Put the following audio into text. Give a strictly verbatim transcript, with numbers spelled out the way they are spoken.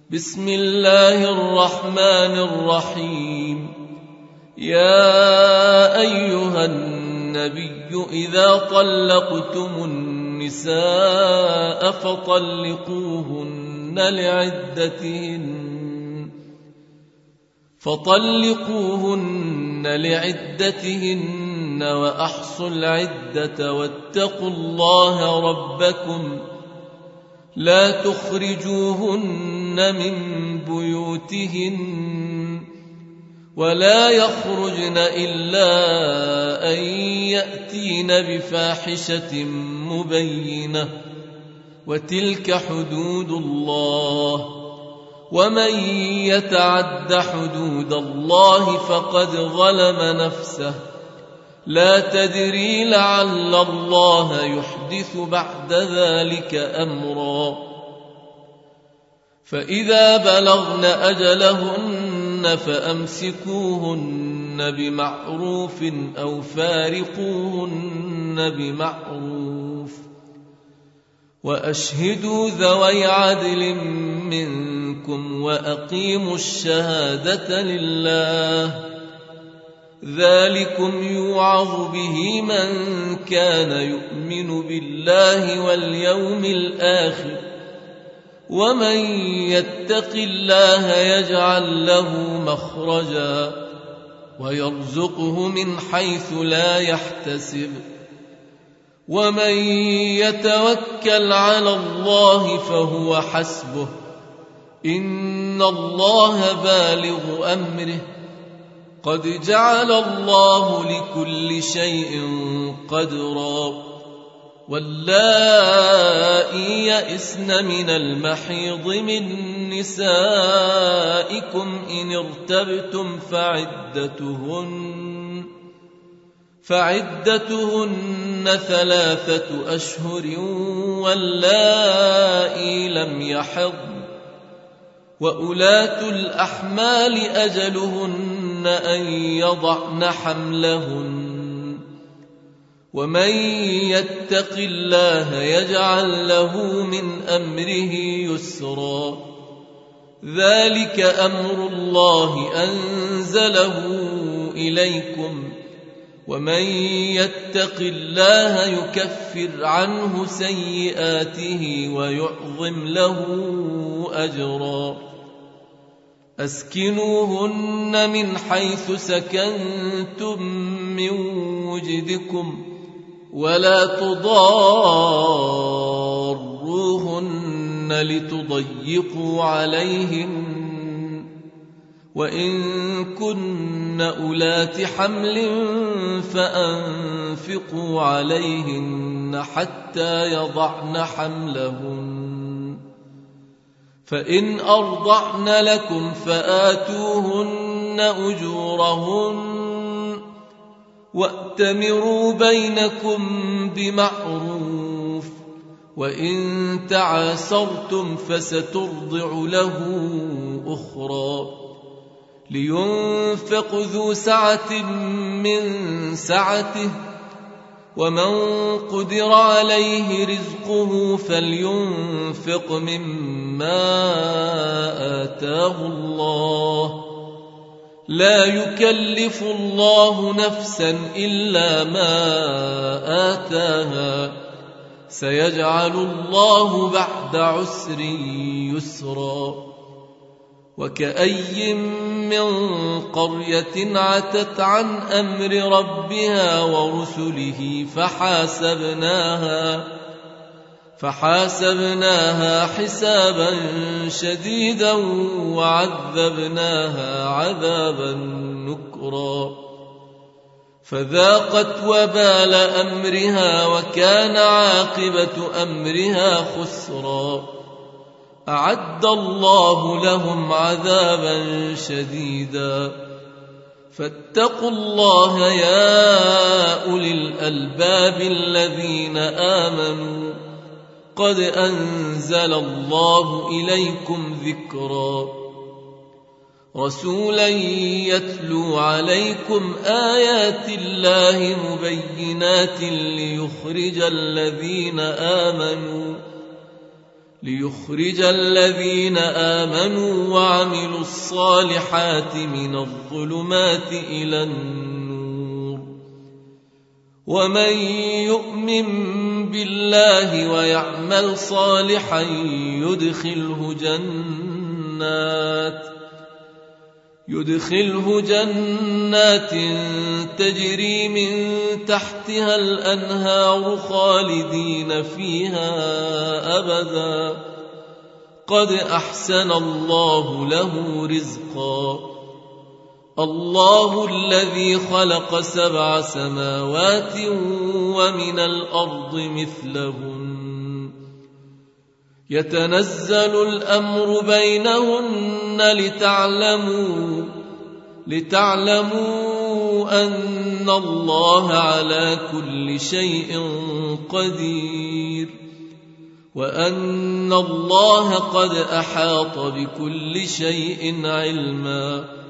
بسم الله الرحمن الرحيم. يا أيها النبي إذا طلقتم النساء فطلقوهن لعدتهن فطلقوهن لعدتهن وأحصوا العدة واتقوا الله ربكم لا تخرجوهن من بيوتهن ولا يخرجن إلا أن يأتين بفاحشة مبينة وتلك حدود الله ومن يتعد حدود الله فقد ظلم نفسه لا تدري لعل الله يحدث بعد ذلك أمرا. فإذا بلغن أجلهن فأمسكوهن بمعروف أو فارقوهن بمعروف وأشهدوا ذوي عدل منكم وأقيموا الشهادة لله ذلكم يوعظ به من كان يؤمن بالله واليوم الآخر ومن يتق الله يجعل له مخرجا ويرزقه من حيث لا يحتسب ومن يتوكل على الله فهو حسبه إن الله بالغ أمره قد جعل الله لكل شيء قدرا. واللائي يئسن من المحيض من نسائكم إن ارتبتم فعدتهن فعدتهن ثلاثة أشهر واللائي لم يحضن وأولاة الأحمال أجلهن أن يضعن حملهن ومن يتق الله يجعل له من أمره يسرا ذلك أمر الله أنزله إليكم ومن يتق الله يكفر عنه سيئاته ويعظم له أجرا. أسكنوهن من حيث سكنتم من وجدكم ولا تضاروهن لتضيقوا عليهن وإن كن أولات حمل فأنفقوا عليهن حتى يضعن حملهن فإن أرضعن لكم فآتوهن أجورهن وأتمروا بينكم بمعروف وإن تعاسرتم فسترضع له أخرى لينفق ذو سعة من سعته ومن قدر عليه رزقه فلينفق مما آتاه الله لا يكلف الله نفسا إلا ما آتاها سيجعل الله بعد عسر يسرا. وكأي من قرية عتت عن أمر ربها ورسله فحاسبناها فحاسبناها حسابا شديدا وعذبناها عذابا نكرا فذاقت وبال أمرها وكان عاقبة أمرها خسرا. أعد الله لهم عذابا شديدا فاتقوا الله يا أولي الألباب الذين آمنوا قد أنزل الله إليكم ذكرا رسولا يتلو عليكم آيات الله مبينات ليخرج الذين آمنوا ليخرج الذين آمنوا وعملوا الصالحات من الظلمات إلى النور ومن يؤمن بالله ويعمل صالحا يدخله جنات يدخله جنات تجري من تحتها الأنهار خالدين فيها أبدا قد أحسن الله له رزقا الله الذي خلق سبع سماوات ومن الأرض مثلهن يتنزل الأمر بينهن لتعلموا لتعلموا أن الله على كل شيء قدير وأن الله قد أحاط بكل شيء علما